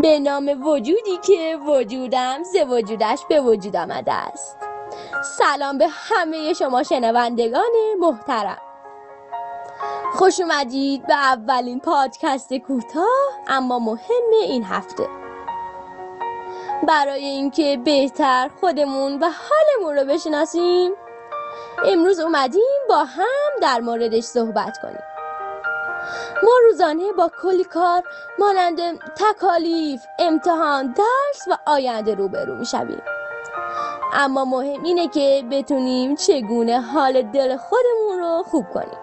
به نام وجودی که وجودم ز وجودش به وجود آمده است. سلام به همه شما شنوندگان محترم. خوش اومدید به اولین پادکست کوتاه اما مهم این هفته. برای اینکه بهتر خودمون و حالمون رو بشناسیم، امروز اومدیم با هم در موردش صحبت کنیم. ما روزانه با کلی کار مانند تکالیف، امتحان، درس و آینده روبرو میشویم. اما مهم اینه که بتونیم چگونه حال دل خودمون رو خوب کنیم.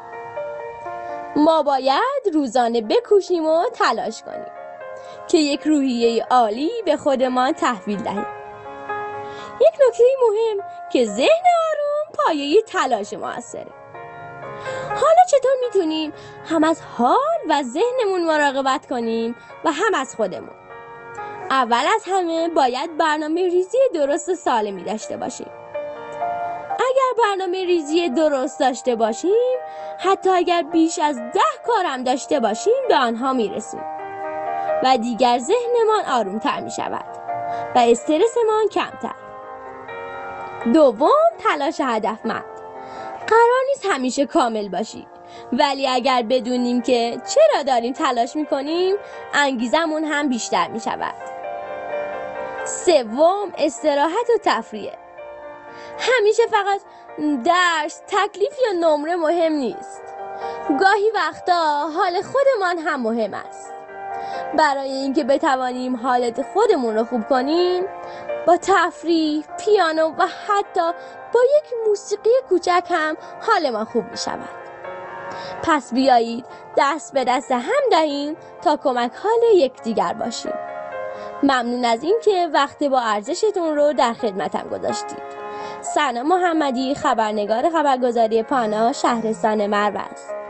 ما باید روزانه بکوشیم و تلاش کنیم که یک روحیه عالی به خودمان تحویل دهیم. یک نکته مهم که ذهن آروم پایه تلاش موثره. حالا چطور میتونیم هم از حال و ذهنمون مراقبت کنیم و هم از خودمون؟ اول از همه باید برنامه ریزی درست و سالمی داشته باشیم. اگر برنامه ریزی درست داشته باشیم، حتی اگر بیش از 10 کارم داشته باشیم به آنها میرسیم و دیگر ذهنمان آرومتر میشود و استرسمان کمتر. دوم، تلاش هدفمند. قرار نیست همیشه کامل باشی، ولی اگر بدونیم که چرا داریم تلاش میکنیم، انگیزمون هم بیشتر میشود. سوم، استراحت و تفریح. همیشه فقط درس، تکلیف یا نمره مهم نیست. گاهی وقتا حال خودمان هم مهم است. برای اینکه بتوانیم حالت خودمون رو خوب کنیم، با تفریح، پیانو و حتی با یک موسیقی کوچک هم حالمان خوب می شود. پس بیایید دست به دست هم دهیم تا کمک حال یکدیگر باشیم. ممنون از اینکه وقت با ارزشتون رو در خدمتم گذاشتید. سنا محمدی، خبرنگار خبرگزاری پانا، شهرستان مرو است.